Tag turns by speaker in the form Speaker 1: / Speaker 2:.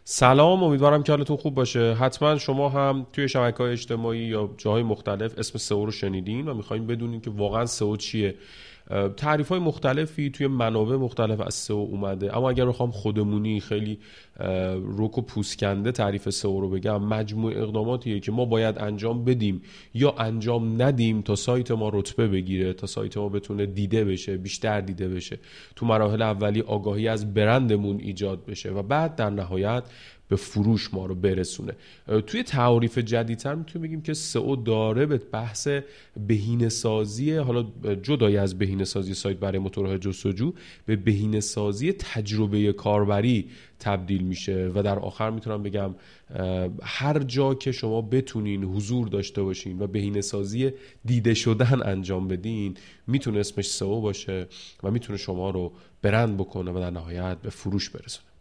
Speaker 1: سلام، امیدوارم که حالتون خوب باشه. حتما شما هم توی شبکه‌های اجتماعی یا جاهای مختلف اسم سئو رو شنیدین و می‌خواید بدونین که واقعا سئو چیه. تعریف‌های مختلفی توی منابع مختلف از سئو اومده، اما اگر بخوام خودمونی خیلی رک و پوسکنده تعریف سئو رو بگم، مجموع اقداماتیه که ما باید انجام بدیم یا انجام ندیم تا سایت ما رتبه بگیره، تا سایت ما بتونه دیده بشه، بیشتر دیده بشه، تو مراحل اولی آگاهی از برندمون ایجاد بشه و بعد در نهایت به فروش ما رو برسونه. توی تعاریف جدیدتر میتونیم بگیم که سئو داره به بحث بهینه‌سازی، حالا جدای از بهینه‌سازی سایت برای موتورهای جستجو، به بهینه‌سازی تجربه کاربری تبدیل میشه و در آخر میتونم بگم هر جا که شما بتونین حضور داشته باشین و بهینه‌سازی دیده شدن انجام بدین، میتونه اسمش سئو باشه و میتونه شما رو برند بکنه و در نهایت به فروش برسونه.